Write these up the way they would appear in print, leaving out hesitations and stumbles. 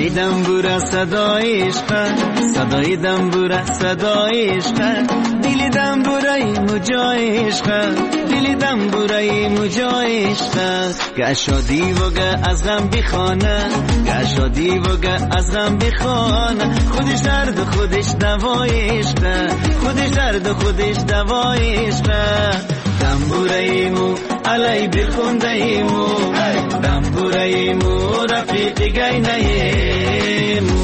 صدای دنبوره صدای عشق، صدای دنبوره صدای عشق، دل دنبوره مجای عشق، دل دنبوره مجای عشق. گشادی وگه از غم بخانه، گشادی وگه از غم بخانه، خودش درد خودش دوای عشق، خودش درد خودش دوای عشق. دنبوره ایمو علی بخونده ایمو، دنبوره ایمو رفیق گینه ایمو.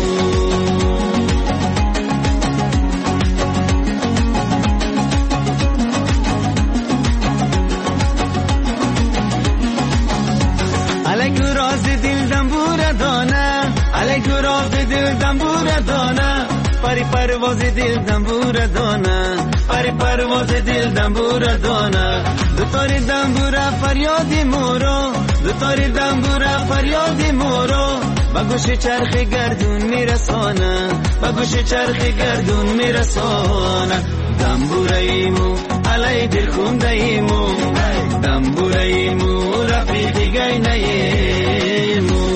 علی راز دل دنبوره دانه، علی راز دل دنبوره دانه، پری پرواز دل دنبوره دانه، پری پرواز دل دنبوره دانه. دوتار دنبوره فریاد مورو، دوتار دنبوره فریاد مورو، با گوش چرخ گردون میرسانه، با گوش چرخ گردون میرسانه. دنبوره ایمو علی دل خونده ایمو، دنبوره ایمو رفیق گینه ایمو.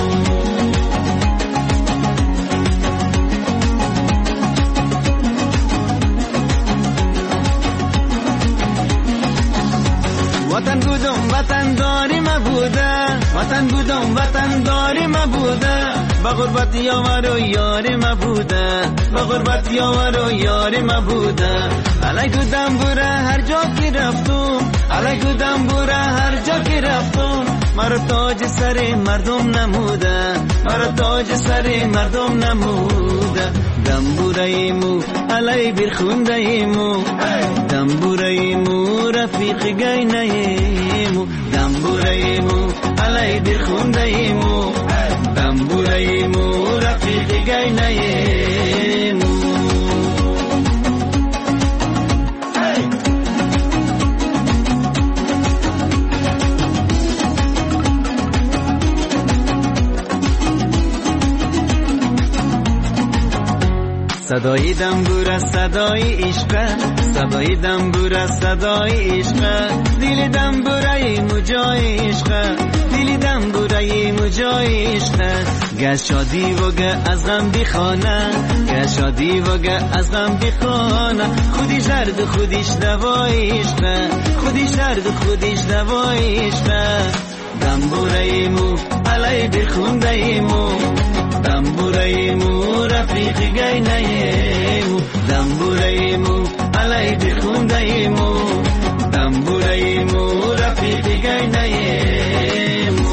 وطن بودم وطن داری مبوده، وطن بودم وطن داری مبوده، با غربت یاور و یاری مبوده، با غربت یاور و یاری مبوده. علیکو دنبوره هر جا که رفتم، علیکو دنبوره هر جا که رفتم، مرا تاج سر مردم نموده، مرا تاج سر مردم نموده. دنبوره ایمو علی برخونده ایمو، دنبوره ایمو رفیق گینه ایمو، دنبوره ایمو علی برخونده ایمو، دنبوره ایمو رفیق گینه ایمو. صدای دنبوره صدای عشق، صدای دنبوره صدای عشق، دل دنبوره مجای عشق، دل دنبوره مجای عشق. گشادی وگه از غم بخانه، گشادی وگه از غم بخانه، خودش درد خودش دوای عشق، خودش درد خودش دوای عشق. دنبوره ایمو علی برخونده ایمو، دنبوره ایمو رفیق گینه ایمو، دنبوره ایمو علی برخونده ایمو، دنبوره ایمو رفیق گینه ایمو.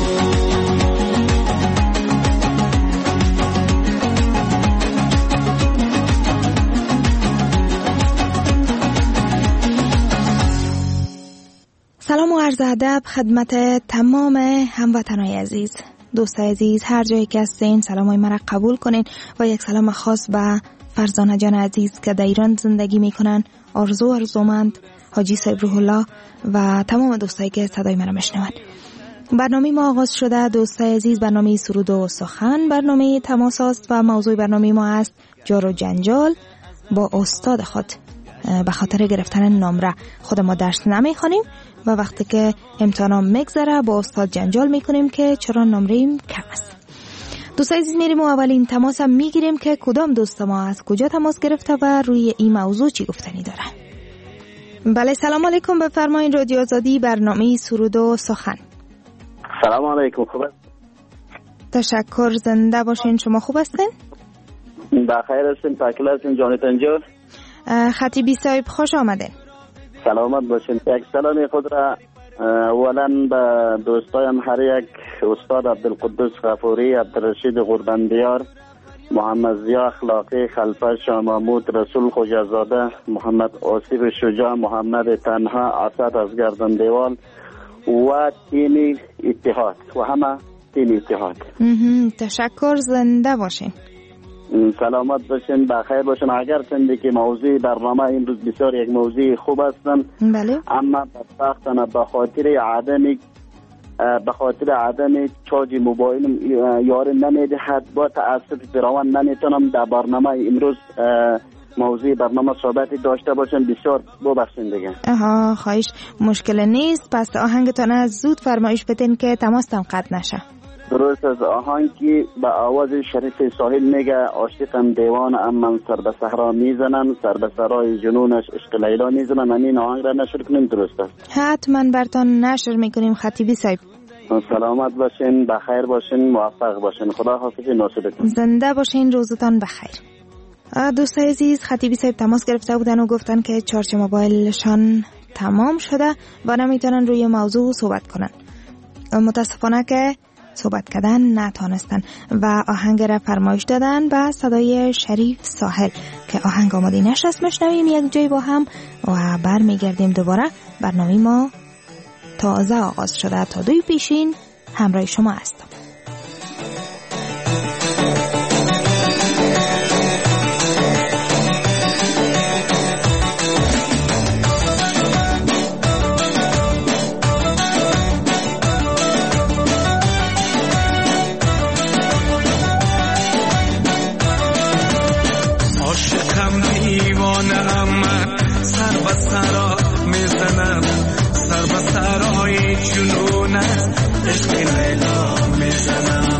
سلام و عرض ادب خدمت تمام هموطنای عزیز، دوستای عزیز، هر جایی که هستین سلامای مرا قبول کنین و یک سلام خاص به فرزانه جان عزیز که در ایران زندگی میکنن، آرزومند، حاجی صاحب روح الله و تمام دوستایی که صدای مرا میشنون. برنامه ما آغاز شده دوستای عزیز، برنامه سرود و سخن، برنامه تماس است و موضوع برنامه ما است جار و جنجال با استاد خود. به خاطر گرفتن نمره خود ما درس نمیخوانیم و وقتی که امتحانم میگذره با استاد جنجال میکنیم که چرا نمره‌ایم کم است. دوستای عزیز، میریم و اولین تماس هم میگیریم که کدام دوست ما از کجا تماس گرفته و روی این موضوع چی گفتنی داره. بله، سلام علیکم، بفرمایین. رادیو آزادی، برنامه سرود و سخن. سلام علیکم، خوب است؟ تشکر، زنده باشین. شما خوب هستین؟ بخیر هستیم، تاکل هستیم جانتان جان. خطیبی صاحب خوش آمدین. سلامت باشین. یک سلام خود را اولا به دوستایم هر یک، استاد عبدالقدوس غفوری، عبدالرشید قربندیار، محمد ضیا اخلاقی، خلفه شاه محمود، رسول خوجازاده، محمد آصف شجاع، محمد تنها، اسد از گردن دیوال و تیم اتحاد و همه تیم اتحاد. تشکر، زنده باشین. سلامت باشین، بخیر باشین. اگر چندی که موضوع برنامه امروز بسیار یک موضوع خوب هستن، بله، اما بدبختانه به خاطر عدم چارج موبایلم یاری نمیدهد. با تاسف فراوان نمیتونم در برنامه امروز موضوع برنامه صحبتی داشته باشم. بسیار ببخشید دیگه. خواهش، مشکل نیست. پس آهنگتان از زود فرمایش بدین که تماستان قطع نشه. درست از آهنگی به آواز شریف ساحل میگه عاشقم دیوان اما سر به صحرا میزنم، سر به سرای جنونش عشق لیلا میزنم. این آهنگ را نشر کنیم درست است؟ حتما برتان نشر میکنیم خطیبی صاحب. سلامت باشین، بخیر باشین، موفق باشین. خدا حافظ، ناصرتون. زنده باشین، روزتان بخیر. دوستای عزیز، خطیبی صاحب تماس گرفته بودن و گفتن که چارج موبایلشان تمام شده و نمیتونن روی موضوع صحبت کنن. متاسفانه که صحبت کردن نتانستن و آهنگ را فرمایش دادن با صدای شریف ساحل که آهنگ آماده نشست. میشنویم یک جای با هم و برمیگردیم دوباره. برنامه ما تازه آغاز شده، تا 2 پیشین همراه شما هستم. سرا میزنم، سر به سرای جنونت عشق لیلا میزنم.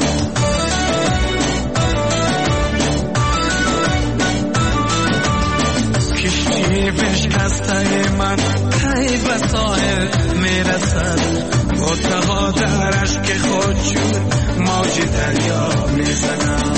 کشتی بشکسته من کی به ساحل میرسد، غوطه ها در اشک خود چون موج دریا میزنم.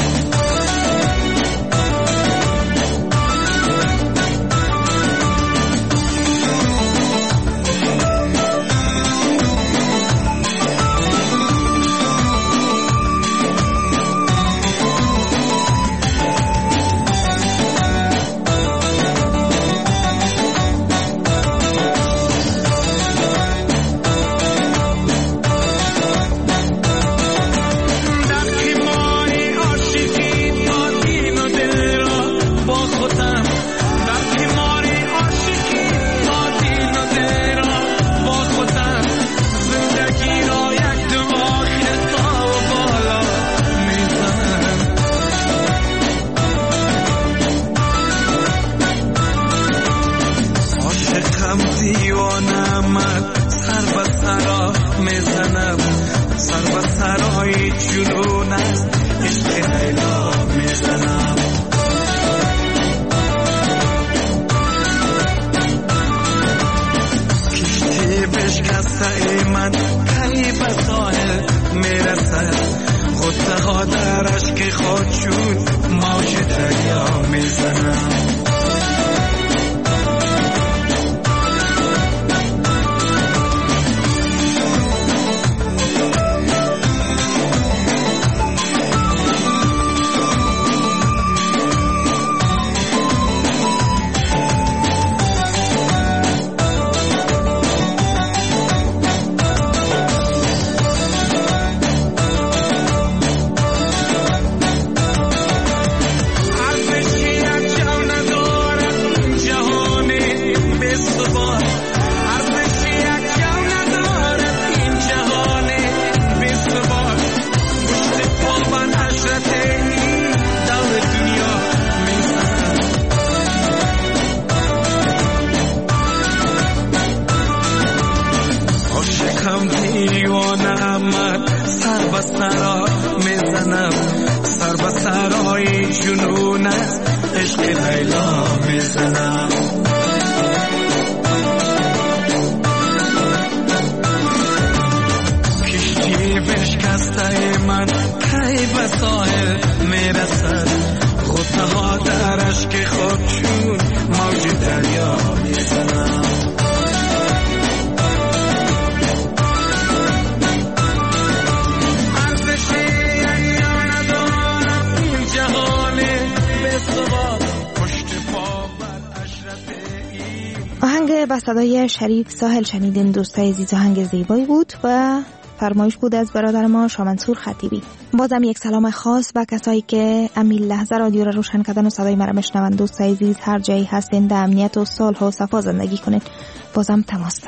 با صدای شریف ساحل شنیدین دوستای عزیز. آهنگ زیبایی بود و فرمایش بود از برادر ما شامنصور خطیبی. بازم یک سلام خاص به کسایی که امیل لحظه رادیو را روشن کردن و صدای مرا میشنوند. دوستای عزیز هر جایی هستین در امنیت و صلح و صفا زندگی کنید. بازم تماس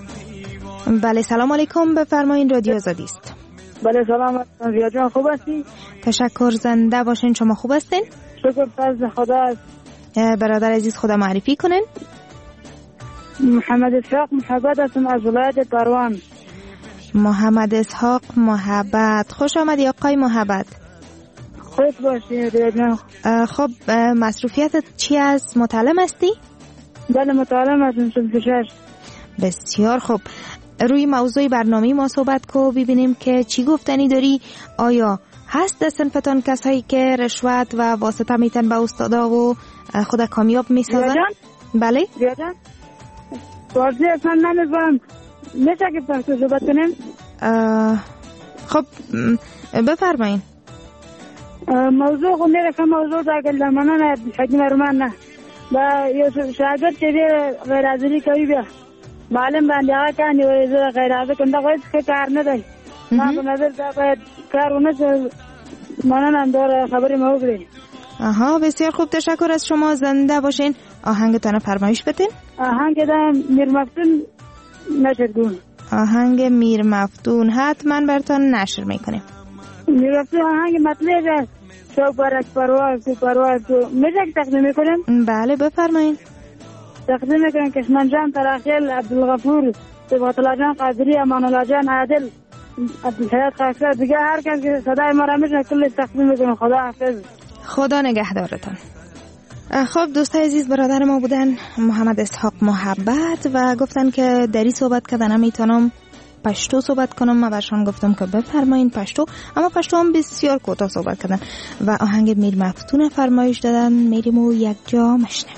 داریم. بله سلام علیکم، بفرمایید رادیو آزادی است. بله سلام زیاد جان، خوب هستی؟ تشکر، زنده باشین. شما خوب هستین؟ شکر فضل خدا است. برادر عزیز خدا معرفی کنین. محمد اسحاق محبت هستم از ولایت پروان. محمد اسحاق محبت. خوش آمدی آقای محبت. خوش باشی ریاجان. خب مصروفیتت چی است؟ متعلم هستی؟ بله متعلم هستم. 66. بسیار خوب. روی موضوع برنامه ما صحبت کو ببینیم که چی گفتنی داری. آیا هست در صنفتان کسایی که رشوت و واسطه میتن به استادا و خود کامیاب میسازن؟ بله ریاجان فارسی اصلا نمیفهم. میشه که فارسی صحبت کنیم؟ خب بفرمایین. موضوع خود میرسه موضوع داخل درمانان حکیم رومان نه و یه شاگرد که غیر حاضری کوي بیا معلم باندې هغه کاندي وایي زه غیر حاضر کوم دغه هېڅ کار نه دی. ما په نظر دا باید کار ونه شي. مننه همدوره خبرې مو وکړې. آها بسیار خوب، تشکر از شما. زنده باشین. آهنگتان فرمایش بدین. آهنگ دا میر مفتون نشر کن. آهنگ میر مفتون حتما براتون نشر میکنیم. میر مفتون آهنگ مطلب است. شو برک پرواز تو پرواز تو میشه که تقدیم میکنیم؟ بله بفرمایید. تقدیم میکنم کشمن جان تراخیل عبدالغفور صبغت الله جان قادری امان الله جان عادل عبدالحیات خاکسار دیگه هر کس که صدای ما را میشنه کل تقدیم میکنم. خدا حافظ. خدا نگهدارتان. خب دوستای عزیز، برادر ما بودن محمد اسحاق محبت و گفتن که دری صحبت کردن نمیتونم پشتو صحبت کنم. من برشان گفتم که بفرمایین پشتو، اما پشتو هم بسیار کوتاه صحبت کردن و آهنگ میر مفتون فرمایش دادن. میریم و یک جا مشنویم.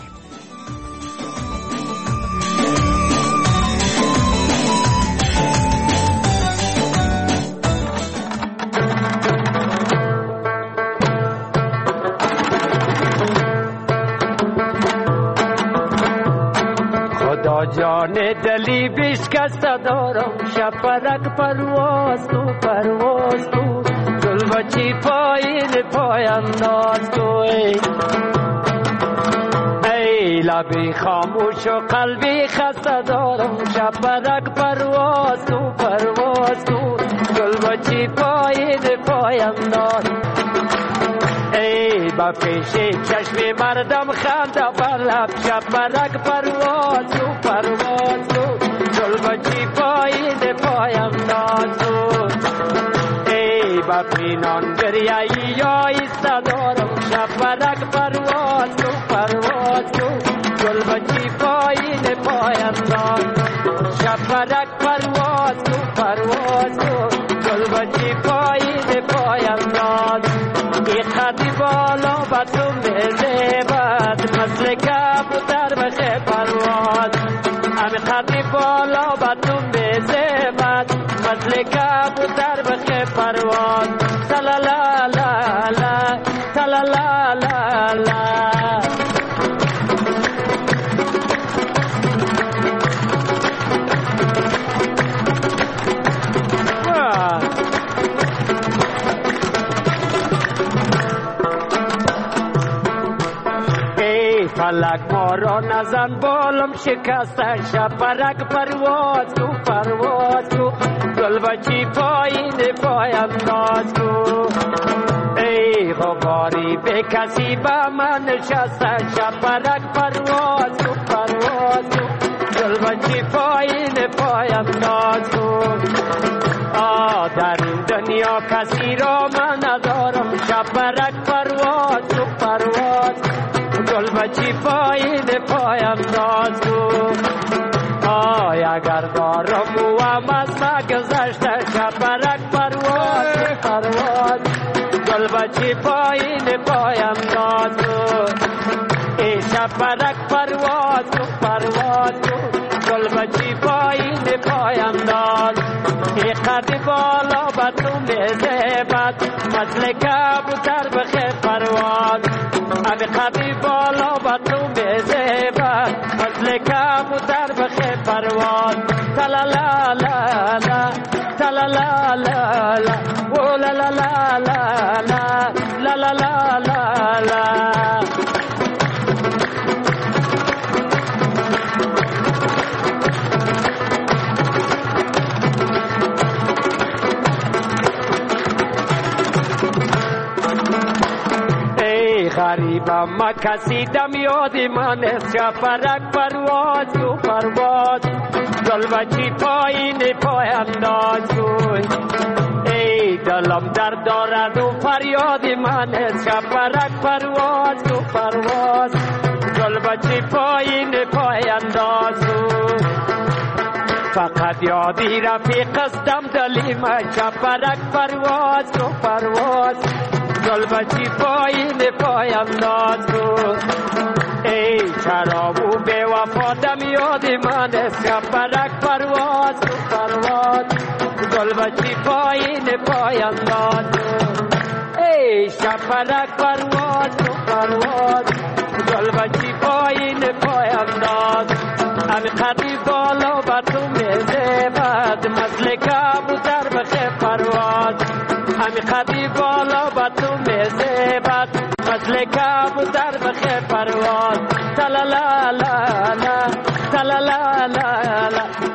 جان دلی بشکسته دارم، شپرک پرواز تو پرواز تو، گل بچی پایین پاینداز تو. ای لبی خاموش و قلبی خسته دارم، شپرک پرواز تو پرواز تو، گل بچی پایین پاینداز. ای با پیش چشم مردم خنده بر لب، شپرک پرواز تو پرواز تو، گل بچی پایین پاینداز تو. ای با پینان دریایی یا ایسته دارم، شپرک پرواز تو پرواز تو، گل بچی پایین پاینداز. شپرک پرواز تو پرواز تو، گل بچی پایین پاینداز. ای خطی بالا با تو میزیبد، مثل کبوتر بشه پرواز. امی خطی بالا با تو میزیبد، مثل کبوتر بشه پرواز. تلالا لا لا تلالا لا لا. فلک ما را نزن بالم شکسته، شپرک پرواز تو پرواز تو، گل بچی پایین پاینداز تو. ای غباری به کسی با من نشسته، شپرک پرواز تو پرواز تو، گل بچی پایین پاینداز تو. در این دنیا کسی را من ندارم، شپرک پرواز تو پرواز، گل بچی پایین پاینداز تو. اگر دارم و هم از ما گذشته، شپرک پرواز تو پرواز، گل بچی پایین پاینداز تو. ای شپرک پرواز تو پرواز تو، گل بچی پایین پاینداز. ای قد بالا با تو میزیبد، مثل کبوتر بخه پرواز. امی قدی بالا با تو میزیبد، مثل کبوتر بخه پرواز. تلالا لا لا تلالا لا لا او لا لا لا لا لا لا لا لا لا. غریبا ما کسی دم یاد من است شپرک پرواز کو پرواز گل بچی پایین پای انداز کوی ای دلم درد دارد و فریاد من است شپرک پرواز کو پرواز گل بچی پایین پای انداز کوی فقط یادی رفیق استم دلی ما شپرک پرواز کو پرواز گل بچی پایین پای انداز کو ای چرابو بے وفا دم یاد من است شپرک پرواز کو پرواز گل بچی پایین پای انداز کو ای شپرک پرواز کو پرواز گل بچی پایین پای انداز ام خطی بالا با تو میزبد مثل کبوتر بخه پرواز ام خطی بالا با تو میزبد مثل کبوتر بخه پرواز تلالا لا لا تلالا لا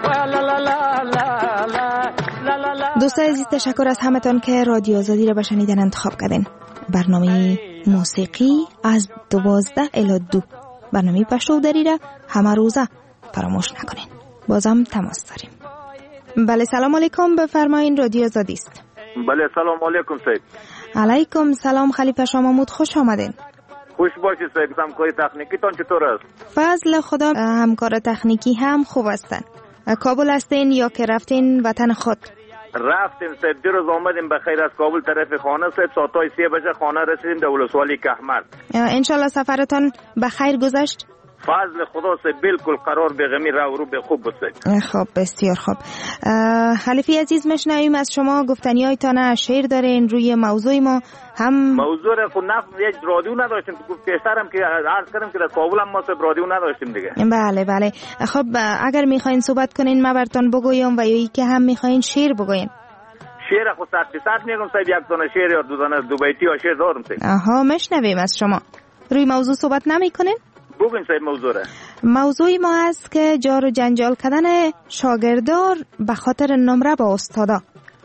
لا. دوستان عزیز تشکر از همتان که رادیو آزادی را به شنیدن انتخاب کردین. برنامه موسیقی از 12 الی 2 برنامه پشتو دری را همه روزه فراموش نکنین. بازم تماس داریم. بله سلام علیکم، بفرمایین رادیو آزادی است. بله سلام علیکم سید. علیکم سلام خلیفه شاه محمود، خوش آمدین. خوش باشید سید. همکار تکنیکی تان چطور است؟ فضل خدا، همکار تکنیکی هم خوب هستن. کابل هستین یا که رفتین وطن خود؟ رفتیم سید، دو روز آمدیم بخیر از کابل طرف خانه سید، ساعتای 3 بجه خانه رسیدیم در ولسوالی کهمر. انشالله سفرتان بخیر گذشت؟ فضل خدا سید بالکل قرار به غمی رو به خوب بسید. خب بسیار خوب. خلیفه عزیز مشنویم از شما گفتنیایتان شعر دارین روی موضوع ما. هم موضوع را خود یک رادیو نداشتیم، پیشترم که عرض کردم که در کابل هم ما سید رادیو نداشتیم دیگه. بله بله. خب اگر میخواین صحبت کنین ما براتون بگویم و یا ای که هم میخواین شعر بگوین. شعر خود صد میگم سید، یک دانه شعر یا دو دانه دو بیتی یا شعر دارم سید. آها مشنویم از شما. روی موضوع صحبت نمیکنین؟ بگوین سید موضوع را. موضوع ما است که جار و جنجال کردن شاگردار به خاطر نمره با استادا.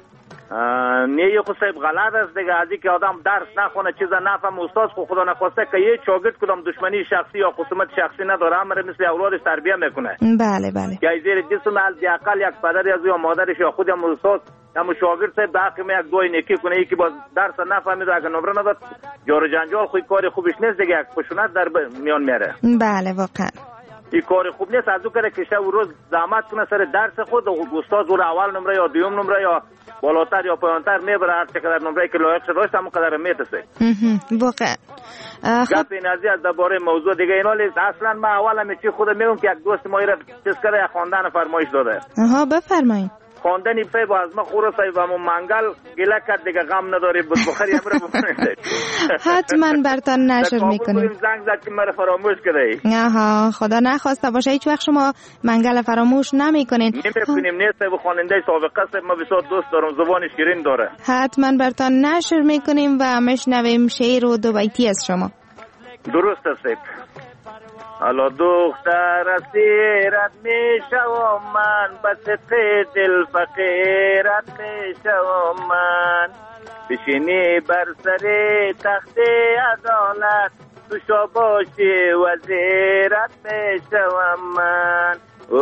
نه خود سید غلط است دیگه، از اینکه آدم درس نخونه چیزا نفهم، استاد خدا نخواسته که یه شاگرد کدام دشمنی شخصی یا خصومت شخصی نداره، امر مثل اولادش تربیت میکنه. بله بله. که زیر جسم حداقل یک پدری از یا مادرش یا خود هم استاد هم شاگرد سید به حق می یک دعای نیکی کنه، یکی با درس نفهمید اگه نمره نداد جار و جنجال خوی کار خوبش نیست دیگه، یک خشونت در میان میاره. بله واقعا این کار خوب نیست. از اون کاره که شب و روز زحمت کنه سر درس خود، استاد او اول نمره یا دوم نمره یا بالاتر یا پایانتر میبره، هر چقدر نمره که لایق شده داشت همون قدر میتسه. واقعا گپ این ازی از درباره موضوع دیگه اینا لیست. اصلا ما اول هم چی خودم میگم که یک دوست ما را چیز کرده یک خواندن فرمایش داده. آها بفرمایید. خواندنی پی با از ما خورا سایی و منگل گله کرد دیگه، غم نداری بود بخری همرا بکنید. حتما برتان نشر میکنیم. زنگ زد که مرا فراموش کرده. آها خدا نخواسته باشه هیچ وقت شما منگل فراموش نمیکنین. نمیکنیم. نیست و خواننده سابقه است، ما بسیار دوست دارم، زبان شیرین داره. حتما برتان نشر میکنیم و مشنویم شعر و دو بیتی از شما. درست است. حالا دختر اسیرت میشوم من، به صدق دل فقیرت میشوم من، بشینی بر سر تخت عدالت تو شا باشی وزیرت میشوم من،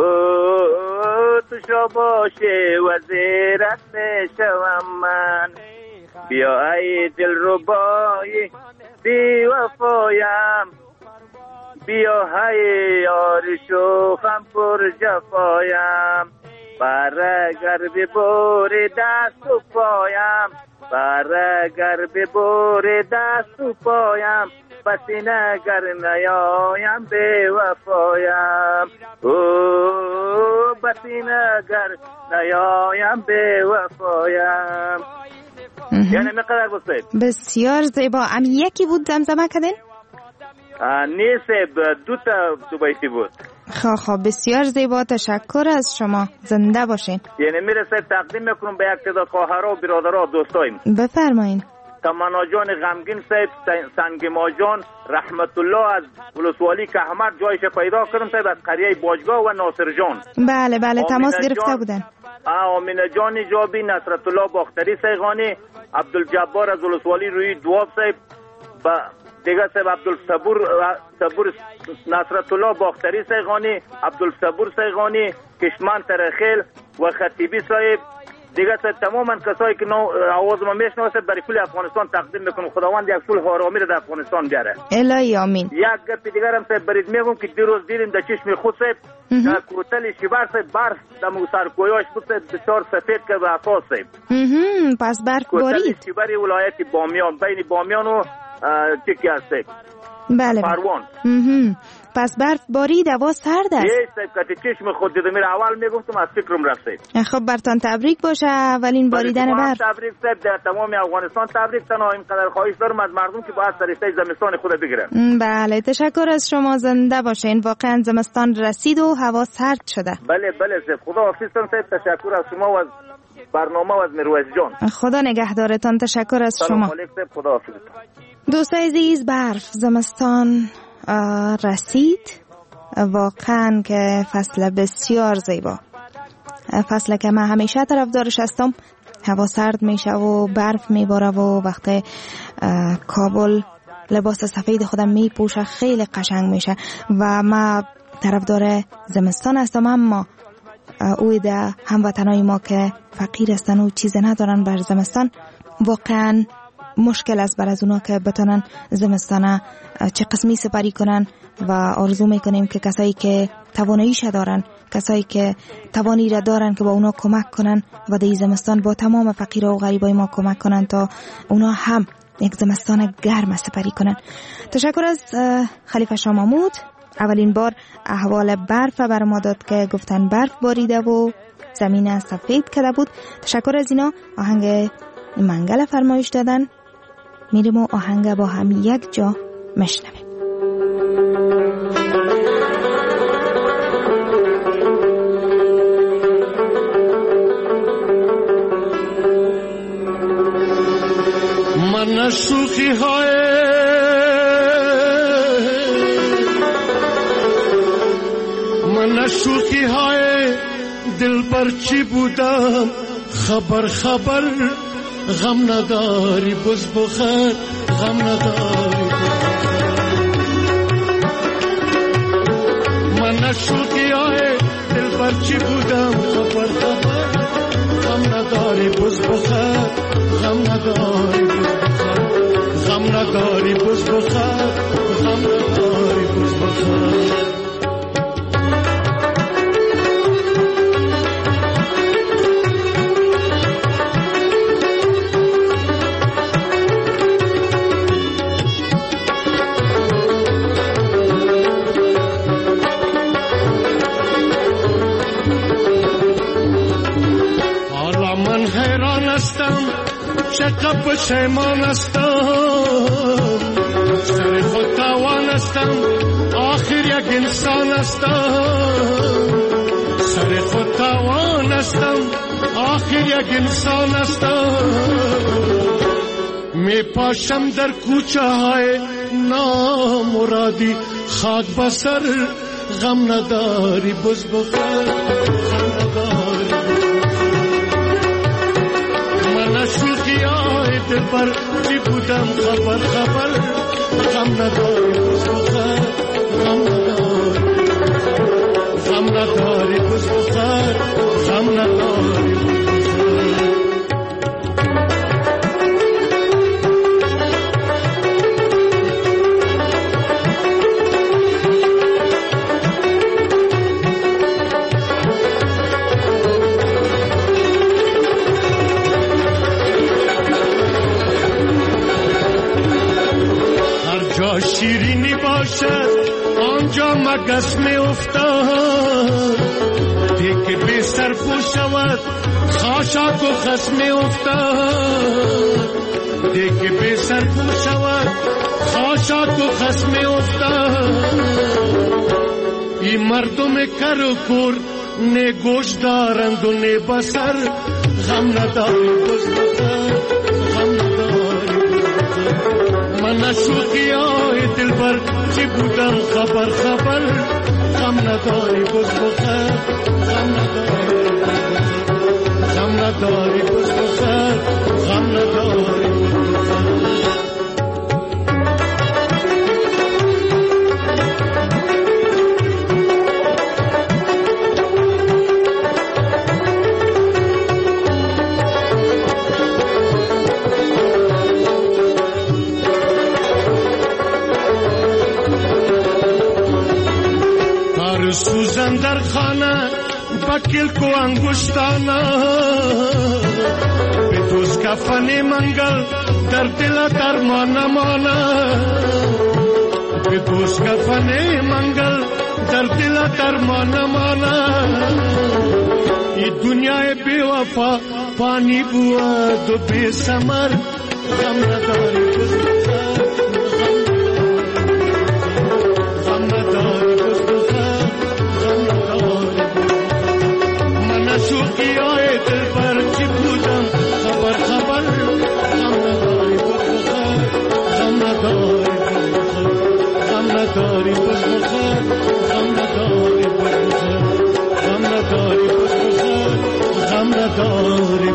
تو شا باشی وزیرت میشوم من، بیا ای دل ربایی بی وفایم، بیا های یار شوخم پر جفایم، برگر ببور دست و پایم، برگر ببور دست و پایم، بسی نگر نیایم به وفایم، بسی نگر نیایم به وفایم. یعنی مقدر بسید بسیار زیبا. یکی بود زمزمه کردین؟ نیست دو تا دو بیتی بود. خب بسیار زیبا، تشکر از شما، زنده باشین. یعنی میرسه تقدیم میکنم به یک تعداد خواهرها و برادرها و دوستایم. بفرمایین. تمنا جان غمگین صاحب، سنگما جان رحمت الله از ولسوالی کهمر جایش پیدا کردم صاحب، از قریه باجگاه و ناصر جان. بله بله تماس گرفته بودن. آمینه جان جابی، نصرت الله باختری سیغانی، عبدالجبار از ولسوالی روی دواب صاحب، دیگه صاحب عبدالصبور نصرت الله باختری سیغانی، عبدالصبور سیغانی، کشمان ترخیل و خطیبی صاحب، دیگه تماما کسایی که آواز ما میشنوه برای کل افغانستان تقدیم میکنم. خداوند یک پول آرامی رو در افغانستان بیاره. الهی آمین. یک گپ دیگر هم صاحب برید میگم که دیروز دیدیم در چشم خود صاحب در کوتل شیبر صاحب برف در سرکویاش بود بسیار سفید که به اساس صاحب. پس برف بارید. کوتل شیبر ولایت بامیان بین بامیان و چکی هست. بله. پروان. پس برف بارید، هوا سرد است. یه صاحب که چشم خود دیدم اول میگفتم از فکرم رفت. خب برتان تبریک باشه اولین باریدن برف. تبریک صاحب در تمام افغانستان تبریک. تنها اینقدر خواهش دارم از مردم که باید سریشته زمستان خود بگیرن. بله تشکر از شما، زنده باشین. واقعا زمستان رسید و هوا سرد شده. بله صاحب خدا حافظتان صاحب. تشکر از شما و از برنامه و از مروز جان. خدا نگهدارتان. تشکر از شما. سلام علیکم صاحب. خدا حافظتان. دوستای عزیز، برف زمستان رسید. واقعا که فصل بسیار زیبا، فصل که من همیشه طرفدارش هستم. هوا سرد میشه و برف میباره و وقتی کابل لباس سفید خودم میپوشه خیلی قشنگ میشه و من طرفدار زمستان هستم. اما اویده هموطنای ما که فقیر هستن و چیز ندارن بر زمستان، واقعا مشکل است بر از اونا که بتونن زمستانه چه قسمی سپری کنن و آرزو میکنیم که کسایی که تواناییش دارن، کسایی که توانی را دارن که با اونا کمک کنن و در زمستان با تمام فقیرها و غریبای ما کمک کنن تا اونا هم یک زمستان گرم سپری کنن. تشکر از خلیفه شاه محمود. اولین بار احوال برف بر ما داد که گفتن برف باریده و زمین سفید کرده بود. تشکر از اینا. آهنگ منگل فرمایش دادن. میریم و آهنگ با هم یک جا مشنویم. من شوخی های دل بر چی بودم خبر غم نداری بز بخیر غم نداری من شوخی های دل بر چی بودم خبر غم نداری بز بخیر غم نداری غم نداری بز بخیر غم نداری بز بخیر چقدر پشیمان هستم سر خود توان هستم آخر یک انسان هستم سر خود توان هستم آخر یک انسان هستم می پاشم در کوچه های نامرادی خاک بسر غم نداری بز بخیر غم نداری شوخی های دل پر چی بودم خبر غم نداری بز بخیر غم نداری غم نداری بز بخیر غم نداری شیرینی باشد آنجا مگس می افتاد دیگه بی سر پو شود خاشاک و خس می افتاد دیگه بی سر پو شود خاشاک و خس می افتاد این مردم کر و کور نه گوش دارند و نه بسر غم نداری بز بخیر غم نداری من شوخی های دل بر چی بودم خبر غم نداری بز بخیر غم نداری بز بخیر غم نداری در خانه با کلک و انگشتانه بدوز کفن منگل در دل درمان مانه بدوز کفن منگل در دل درمان مانه ای دنیای بی وفا پانی بود و بی سمر غم نداری غم نداری غم نداری من شوقی آی دل پر چی بودم خبر خبر غم نداری غم نداری غم نداری غم نداری غم نداری غم نداری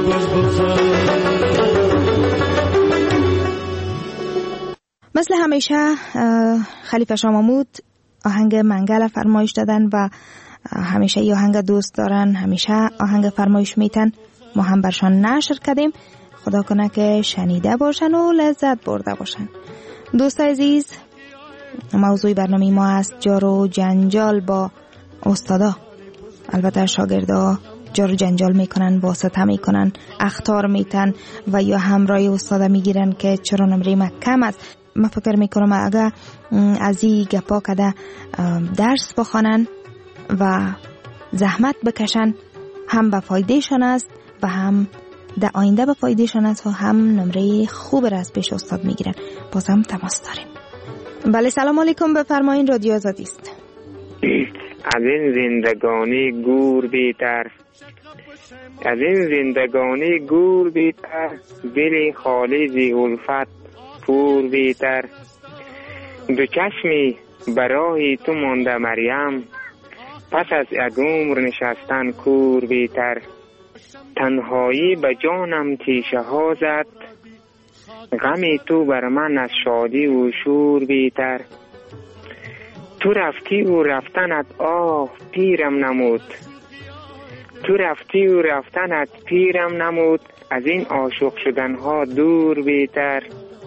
مثل همیشه خلیفه شاه محمود آهنگ منگل فرمایش دادن و همیشه ای آهنگ دوست دارن، همیشه آهنگ فرمایش میتن. ما هم برشان نشر کردیم، خدا کنه که شنیده باشن و لذت برده باشن. دوست عزیز، موضوع برنامه ما است جار و جنجال با استادا. البته شاگردا جار و جنجال میکنن، واسطه میکنن، اخطار میتن و یا همراه استادا میگیرن که چرا نمره ما کم است. من فکر میکنم اگر از این گپا کده درس بخوانن و زحمت بکشن، هم به فایدهشان است و هم در آینده به فایدهشان است و هم نمره خوب را از پیش استاد میگیرن. باز هم تماس داریم. بله سلام علیکم، بفرمایین، رادیو آزادی است. از این زندگانی گور بیتر، از این زندگانی گور بیتر، دل خالی زی الفت پور بیتر. دو چشمی برای تو مانده مریم، پس از یک عمر نشستن کور بیتر. تنهایی به جانم تیشه ها زد، غمی تو بر من از شادی و شور بیتر. تو رفتی و رفتنت آه پیرم نمود، تو رفتی و رفتنت پیرم نمود، از این عاشق شدنها دور بیتر.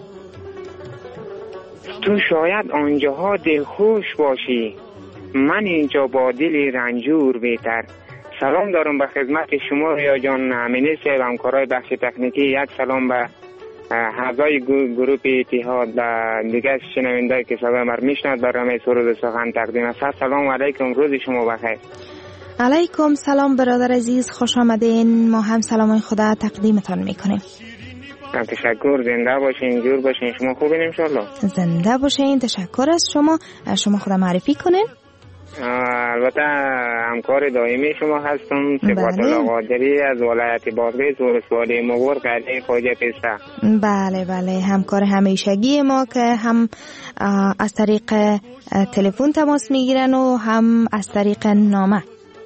تو شاید آنجاها دلخوش باشی، من اینجا با دل رنجور بیتر. سلام دارم به خدمت شما ریا جان امینی صاحب، همکارای بخش تکنیکی. یک سلام به اعضای گروه اتحاد و دیگه شنونده‌ای که صدای ما میشنوند. برنامه سرود سخن تقدیم است. سلام علیکم، روز شما بخیر. علیکم سلام برادر عزیز، خوش آمدین. ما هم سلام خدا تقدیمتان میکنیم. تشکر، زنده باشین، جور باشین. شما خوبین ان شاء الله؟ زنده باشین، تشکر از شما. شما خدا معرفی کنین. البته همکار دائمی شما هستم، صفات الله قادری از ولایت بادغیس ولسوالی مغور قلعه خواجه پسته. بله بله، همکار همیشگی ما که هم از طریق تلفن تماس میگیرن و هم از طریق نامه.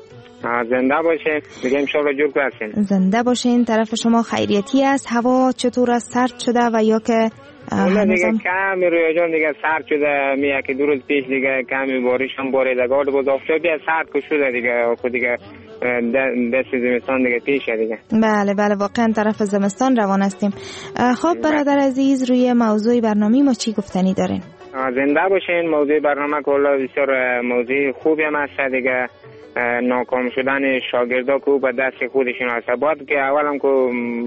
زنده باشین دیگه، انشالله جور برسین. زنده باشین. طرف شما خیریتی است؟ هوا چطور است؟ سرد شده و یا که اولا دیگه کمی روی جان دیگه سرد شده، میگه که دو روز پیش دیگه کمی بارش هم باریده، گارد باز آفتابی سرد که شده دیگه، خود دیگه دست زمستان دیگه پیشه دیگه. بله بله، واقعا طرف زمستان روان هستیم. خب برادر عزیز، روی موضوع برنامه ما چی گفتنی دارین؟ زنده باشین. موضوع برنامه کلا بسیار موضوع خوبی هم هست دیگه. ناکام شدن شاگردا که به دست خودشون هست، باید که اولم که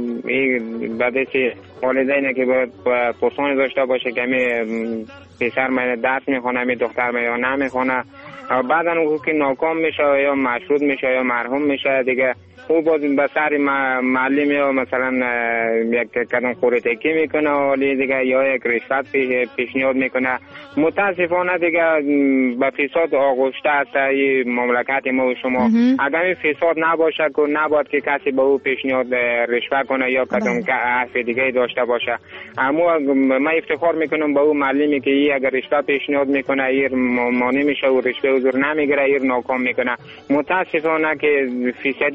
این به دست والدینه که باید پرسانی داشته باشه که می پسر من درس میخونه، می دختر من یا نمیخونه. بعدا او که ناکام میشه یا مشروط میشه یا مرحوم میشه دیگه، او باز به سر معلم یا مثلا یک قدم خورتکی میکنه ولی دیگه یا یک رشوت پیشنهاد میکنه. متاسفانه دیگه به فساد آغشته است این مملکت ما و شما. اگر این فساد نباشه که نباید که کسی به او پیشنهاد رشوت کنه یا قدم حرف دیگه داشته باشه. اما من افتخار میکنم به او معلمی که این اگر رشوت پیشنهاد میکنه این مانع میشه و رشوه حضور نمیگیره، این ناکام میکنه. متاسفانه که فیصدی بیشتر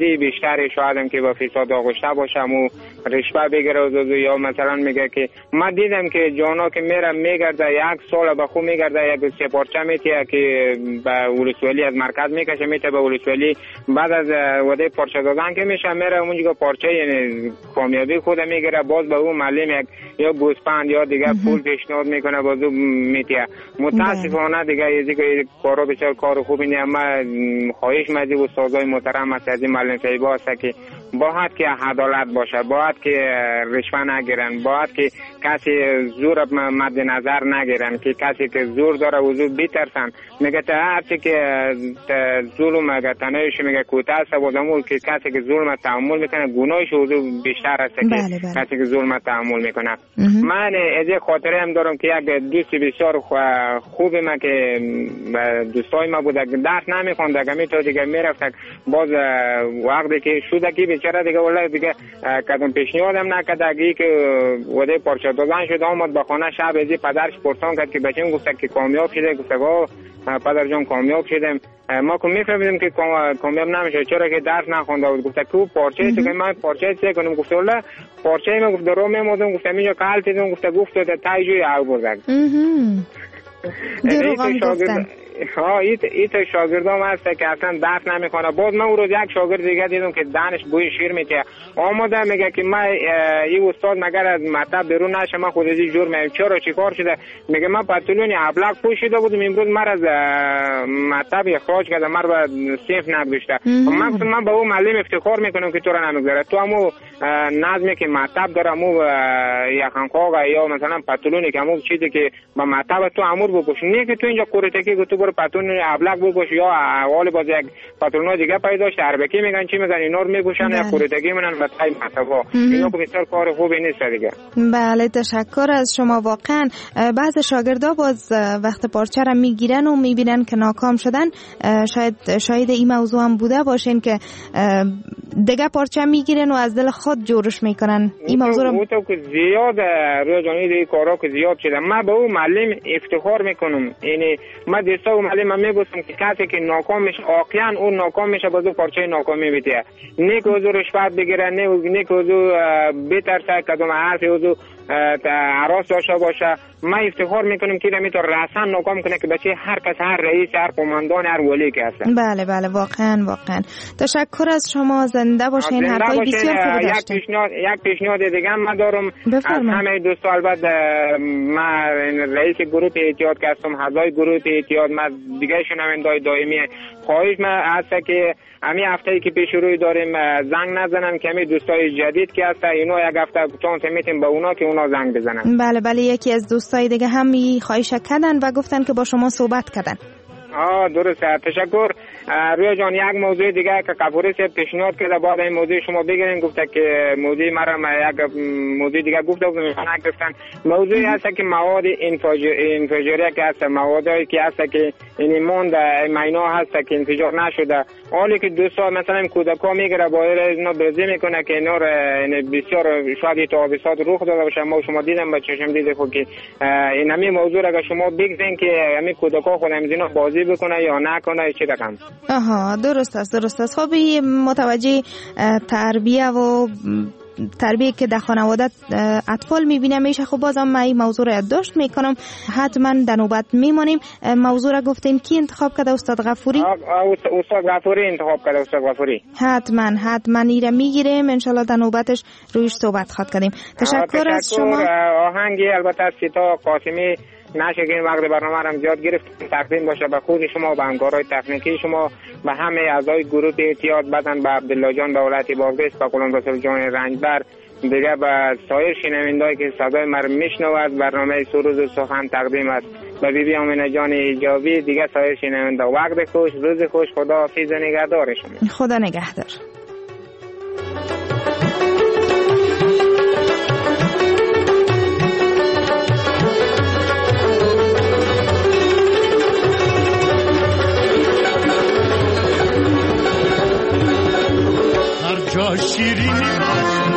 بیشتر شاید که با فساد آغشته باشه و رشوه بگیره یا مثلا میگه که ما دیدم که جانا که میگرده یک سال به خو میگرده یک سپارچه میتیه که به ولسوالی از مرکز میکشه میته به ولسوالی بعد از وده پارچه دادن که میشه میره اونجا پارچه یعنی کامیابی خود میگیره باز به اون معلم یا گوسپند یا دیگه پول پیشنهاد میکنه بازو میتیه. متاسفانه دیگه یزی که کارو بسیار کار خوبی نیست. ما خواهش مدی استادای محترم است از این معلم صاحبا است که باید که عدالت باشه، باید که رشوه نگیرن، باید که کسی زور مد نظر نگیرن که کسی که زور داره وضو بیترسن. میگه تا هرچی که ظلم اگه تنهایش میگه کوتاه است بودمول که کسی که ظلم تحمل میکنه گناهش وضو بیشتر است که کسی که ظلم تحمل میکنه. من از این خاطره هم دارم که یک دوست بسیار خوبی من که دوستای ما بود درس نمیخوند اگه تو دیگه میرفت باز وقتی که شده که بیچاره دیگه والله دیگه کدوم پیشنهادم نکرد اگه که وده پارچه دادن شد آمد به خانه شب ازی پدرش پرسان کرد که بچه‌م گفت که کامیاب شده. گفت پدر جان کامیاب شدم. ما که میفهمیدیم که کامیاب نمیشه چرا که درس نخونده بود. گفت که پارچه تو که من پارچه چه کنم. گفت والله پارچه ما گفت درو میمودم. گفت اینجا کال دیدم. گفت تا تایجوی او بردن. دروغم گفتن. ایت شاگردام هست که اصلا درس نمیخونه. باز من اون روز یک شاگرد دیگه دیدم که دانش بوی شیر میته آماده میگه که من این استاد مگر از مطلب بیرون نشه من خودی جور میام. چرا چیکار شده؟ میگه من پتلونی ابلق پوشیده بودم امروز من از مطلب اخراج کردم من با صفر نداشته. من با اون معلم افتخار میکنم که تو را نمیگذاره. تو همو نظمی که مطلب داره مو یخنقاق یا مثلا پتلونی که همو چیزی که با مطلب تو امور بپوش نه که تو اینجا کورتکی تو برو پتلون ابلق بپوش یا اول باز یک پتلون دیگه پیدا داشت عربکی میگن چی میگن اینا رو میپوشن یا کورتکی منن به تای مطبا. اینا که بسیار کار خوبی نیست دیگه. بله تشکر از شما. واقعا بعض شاگردا باز وقت پارچه را میگیرن و میبینن که ناکام شدن. شاید این موضوع هم بوده باشین که دیگه پارچه میگیرن و از دل خود جورش میکنن. این موضوع رو تو که زیاد روی جانید این کارا که زیاد شده. من به اون معلم افتخار میکنم. یعنی من دوستا و معلم میگفتم که کسی که ناکام میشه واقعا اون ناکام میشه باز پارچه ناکامی میده. نه که حضور رشوت بگیره نه که حضور بترسه کدوم حرفی حضور عراس داشته باشه. من افتخار میکنم که میتونه رسن ناکام کنه که بچه هر کس هر رئیس هر قماندان هر ولی که هستن. بله بله واقعا تشکر از شما. زنده باشین. حرفای بسیار خوب داشتین. یک پیشنهاد دیگه هم دارم از همه دوستا. البته من رئیس گروه احتیاط هستم اعضای گروه احتیاط من دیگه شنوندای دائمی خواهش من هست که همین هفته‌ای که پیش روی داریم زنگ نزنن که همین دوستای جدید که هستن اینا یک هفته چانس میتیم به اونا که اونا زنگ بزنن. بله یکی از دوستای دیگه هم خواهش کردن و گفتن که با شما صحبت کردن. درسته. تشکر. رویا جان یک موضوع دیگه که قفوری صاحب پیشنهاد کرده بعد این موضوع شما بگیرین گفته که موضوع مرا یک موضوع دیگه گفته بودم نگفتن. موضوعی هست که مواد انفجاری که هست موادی که هست که این موند مینا هست که انفجار نشده حالی که دوستا مثلا کودکا میگیره باید اینا بازی میکنه که اینا بسیار شاید تابستان رخ داده باشه. ما شما دیدم با چشم دیده خود که این همین موضوع اگه شما بگین که همین کودکا خود اینا بازی بکنه یا نکنه چی رقم. درست است. خب متوجه تربیه که در خانواده اطفال میبینم میشه. خب بازم من این موضوع را یادداشت میکنم. حتما در نوبت میمانیم. موضوع را گفتیم کی انتخاب کرده؟ استاد غفوری. استاد غفوری انتخاب کرده. استاد غفوری حتما ایره میگیریم انشالله در نوبتش رویش صحبت خواهد کردیم. تشکر از شما. آهنگی البته از سیتا قاسمی نشه که این وقت برنامه رو زیاد گرفت تقدیم باشه به خود شما به همکارای تکنیکی شما به همه اعضای گروه احتیاط بدن به عبدالله جان به ولایت بادغیس به غلام رسول جان رنجبر دیگه به سایر شنوندهایی که صدای ما میشنوند برنامه سروز سخن تقدیم است به بیبی امینه جان ایجابی دیگه سایر شنونده وقت خوش روز خوش. خدا حافظ و نگهدار شما. خدا نگهدار. جا شیرینی باشه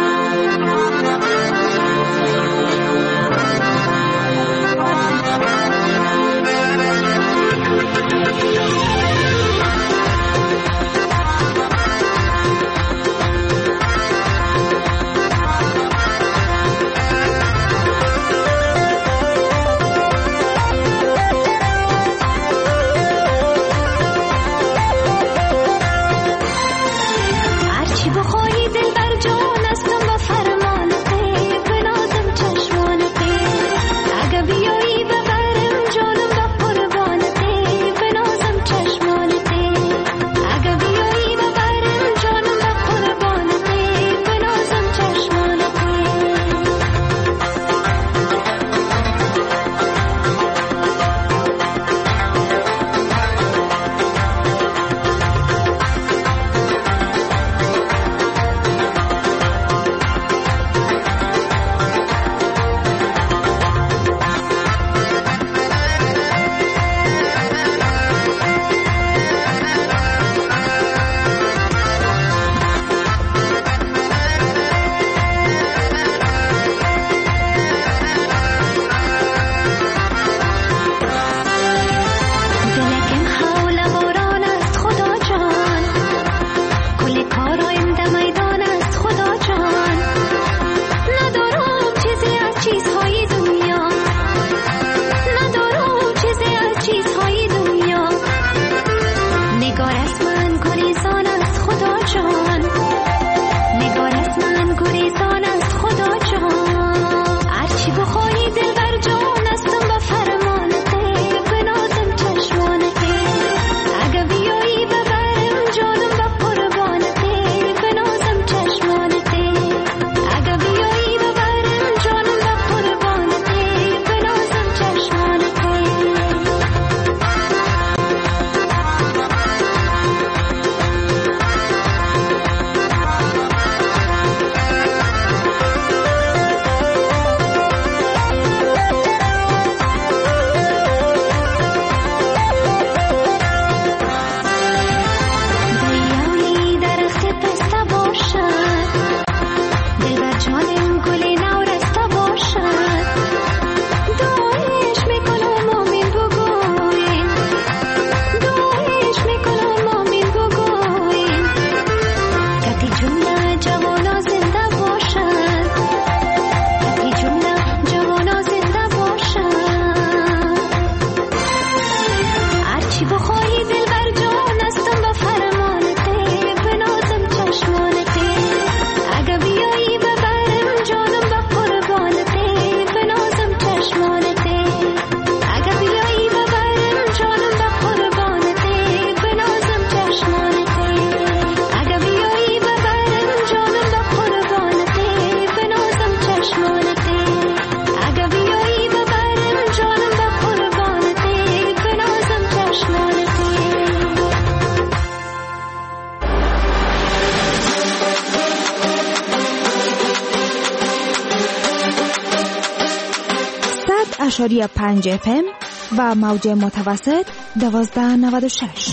103.5 FM و موج متوسط 1296.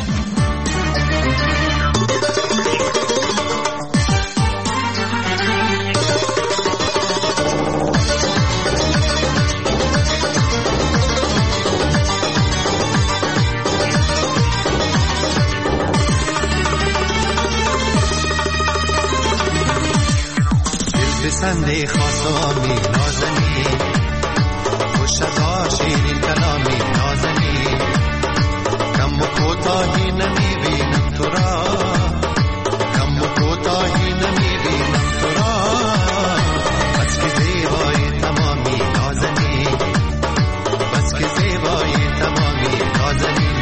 سنده خاصامی نازنی خوش از شیرین کلامی نازنی کم و کوتاهی نمیبینم تو را کم و کوتاهی نمیبینم تو را بس که زیبای تمامی نازنی بس که زیبای تمامی نازنی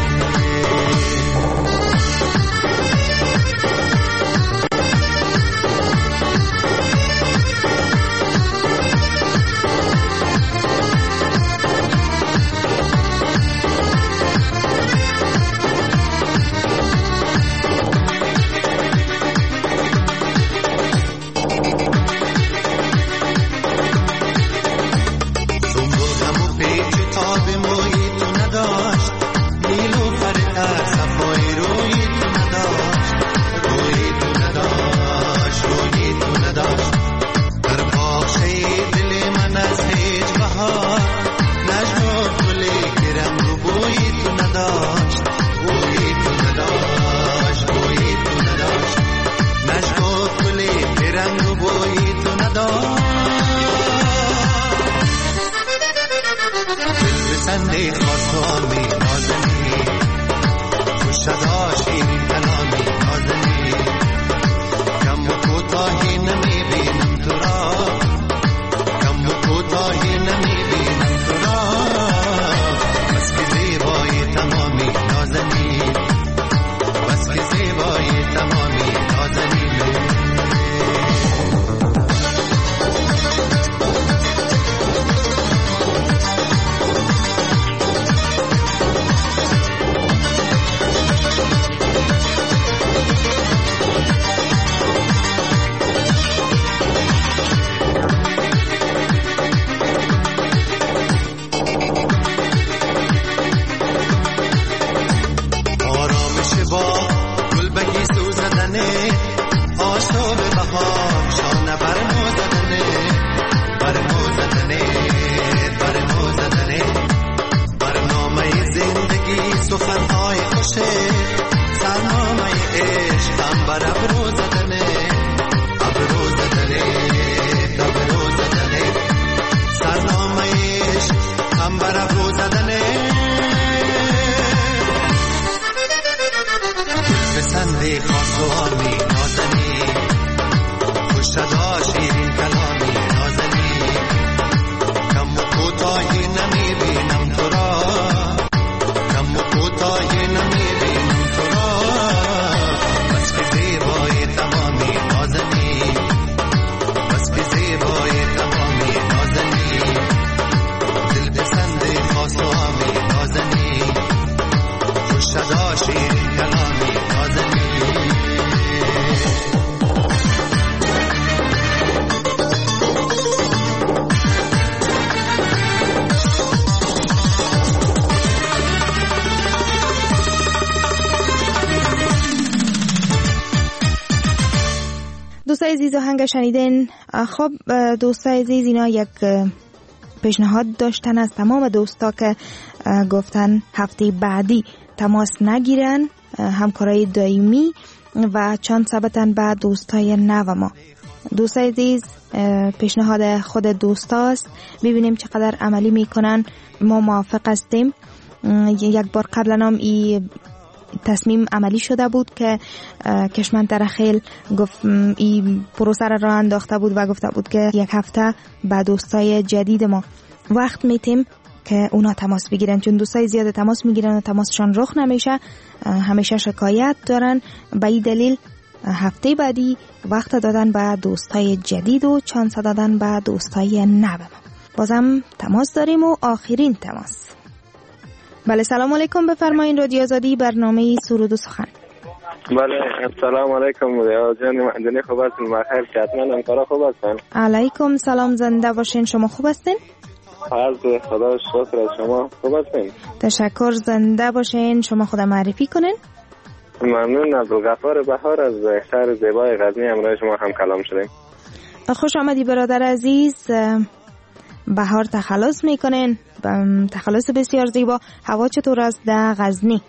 سنده خاصامی نازنی خوش از شیرین کلامی نازنی کم و کوتاهی نمیبینم تو را کم و کوتاهی نمیبینم تو را بس که زیبای تمامی نازنی بس که زیبای تمامی نازنی سنده خاصامی نازنی خوش از شیرین کلامی نازنی کم و کوتاهی نمیبینم تو را کم و کوتاهی نمیبینم تو را بس که زیبای تمامی نازنی بس که زیبای تمامی نازنی دل پسنده خاصامی نازنی خوش از شیرین کلامی دوستای عزیز آهنگ شنیدین. خب دوستای عزیز اینا یک پیشنهاد داشتن از تمام دوستا که گفتن هفته بعدی تماس نگیرن، همکارای دائمی و چند ثبتن به دوستای نو ما. دوستای عزیز پیشنهاد خود دوستاست، ببینیم چقدر عملی میکنن. ما موافق هستیم. یک بار قبلا هم این تصمیم عملی شده بود که کشمن ترخیل گفت این پروسه را انداخته بود و گفته بود که یک هفته به دوستای جدید ما وقت میتیم که اونا تماس بگیرن، چون دوستای زیاد تماس میگیرن و تماسشان رخ نمیشه، همیشه شکایت دارن. به این دلیل هفته بعدی وقت دادن به دوستای جدید و چانس دادن به دوستای نو. بازم تماس داریم و آخرین تماس. بله سلام علیکم، بفرمایین. رادیو آزادی، برنامه سرود و سخن. بله سلام علیکم ریا جان مهندنی، خوب هستین؟ بخیر، حتما همکارا خوب هستن؟ علیکم سلام، زنده باشین. شما خوب هستین؟ فضل خدا شکر از شما. خوب هستین؟ تشکر، زنده باشین. شما خود معرفی کنین. ممنون. عبدالغفار بهار از شهر زیبای غزنی همراه شما هم کلام شدیم. خوش آمدی برادر عزیز. بهار تخلص میکنین، تخلص بسیار زیبا. هوا چطور است در غزنی؟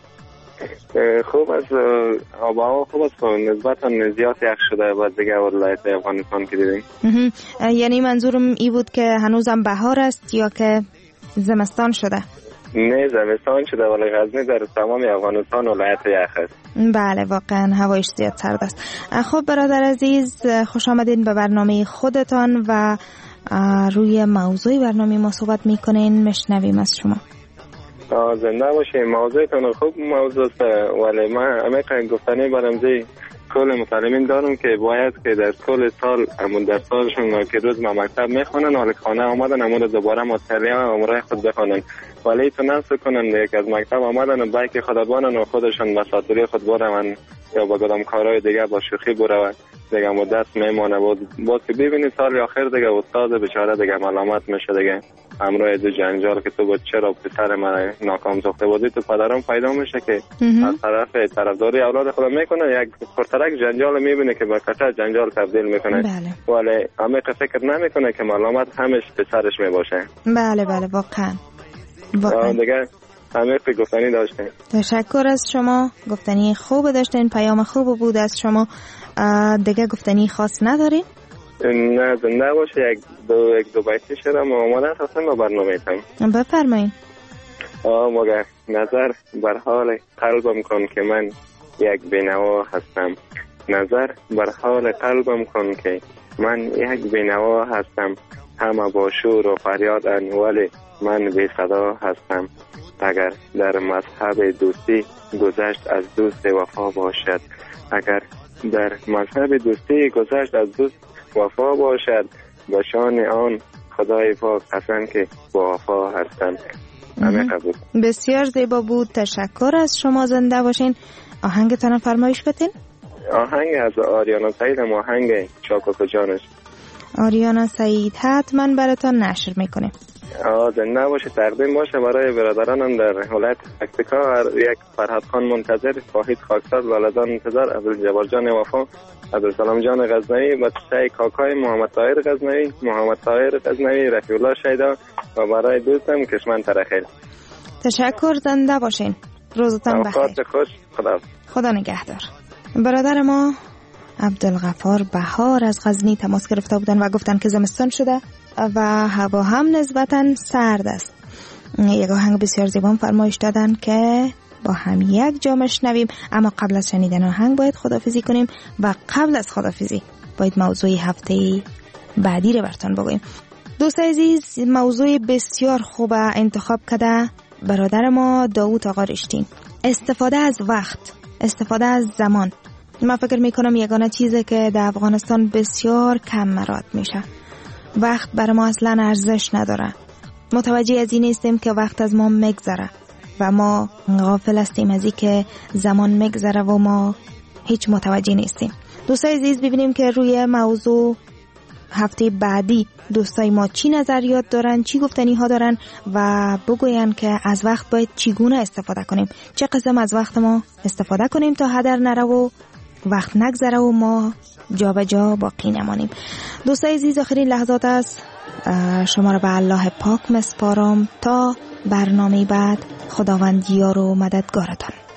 خوب است، آب و هوا خوب است، نسبتا زیاد یخ شده بعد دیگه ولایت افغانستان که دیدیم. یعنی منظورم ای بود که هنوزم بهار است یا که زمستان شده؟ نه زمستان شده ولی غزنی در تمام افغانستان ولایت یخ است. بله واقعا هوایش زیاد سرد است. خب برادر عزیز، خوش آمدین به برنامه خودتان و روی موضوع برنامه ما صحبت میکنین. مشنویم از شما. زنده باشیم. موضوعتون خوب موضوع است ولی من عمیق گفتنی برمزی کل مسلمین دارم که باید که در کل سال همون در سالشون که روز ما مکتب میخونن ولی خانه آمدن همون دوباره مطالعه امرای خود بخونن ولی تو نفس کنن یک از مکتب آمدن و بایک خود بانن و خودشون بساطری خود برون یا با کدام کارهای دیگه با شوخی برون دیگه مدت میمانه بود که ببینی سال آخر دیگه استاد بیچاره دیگه ملامت میشه دیگه همراه دو جنجال که تو با چرا پسر من ناکام ساخته بودی تو پدرم پیدا میشه که از طرفداری اولاد خود میکنه یک پرترک جنجال میبینه که با کچه جنجال تبدیل میکنه. بله. ولی عمیق فکر نمیکنه که ملامت همش پسرش میباشه. بله واقعا دیگه عمیق گفتنی داشتین. تشکر از شما، گفتنی خوب داشتین، پیام خوب بود از شما. دیگه گفتنی خاص ندارین؟ نه زنده باشه. یک دو بیتی شدم آماده هستم با برنامه تم. بفرمایین. مگر نظر بر حال قلبم کن که من یک بینوا هستم. نظر بر حال قلبم کن که من یک بینوا هستم. همه با شور و فریادن ولی من بی صدا هستم. اگر در مذهب دوستی گذشت از دوست وفا باشد، اگر در مذهب دوستی گذشت از دوست وفا باشد، به شان آن خدای پاک قسم که با وفا هستند. بسیار زیبا بود. تشکر از شما. زنده باشین. آهنگتان فرمایش بتین. آهنگ از آریانا سعید، آهنگ چاکو جانش. آریانا سعید حتما براتان نشر میکنه. زنده باشه. تقدیم باشه برای برادرانم در ولایت پکتیکا. یک فرهاد خان منتظر، فاهید خاکسار، لاله‌جان انتظار، عبدالجبار جان وفا، عبدالسلام جان غزنوی، بچه کاکای محمد طاهر غزنوی، محمد طاهر غزنوی، رفیع الله شیدا و برای دوستم کشمن ترخیر. تشکر. زنده باشین. روزتان بخیر. خوش. خدا نگهدار. برادر ما عبدالغفار بهار از غزنی تماس گرفته بودن و گفتن که زمستان شده و هوا هم نسبتاً سرد است. یک آهنگ بسیار زیبا فرمایش دادن که با هم یک جا مشنویم، اما قبل از شنیدن آهنگ باید خداحافظی کنیم و قبل از خداحافظی باید موضوع هفته بعدی رو براتون بگویم. دوست عزیز، موضوع بسیار خوب انتخاب کرده برادر ما داوود آقا رشتین. استفاده از وقت، استفاده از زمان. من فکر میکنم یگانه چیزی که در افغانستان بسیار کم مراد میشه. وقت برای ما اصلا ارزش نداره. متوجه از این نیستیم که وقت از ما میگذره و ما غافل هستیم از این که زمان میگذره و ما هیچ متوجه نیستیم. دوستای عزیز، ببینیم که روی موضوع هفته بعدی دوستای ما چی نظریات دارن، چی گفتنی ها دارن و بگوین که از وقت باید چگونه استفاده کنیم، چه قسم از وقت ما استفاده کنیم تا هدر نره و وقت نگذره و ما جا به جا باقی نمانیم. دوستای عزیز، آخرین لحظات است. شما را به الله پاک مسپارم تا برنامه بعد. خداوند یار و مددگارتان.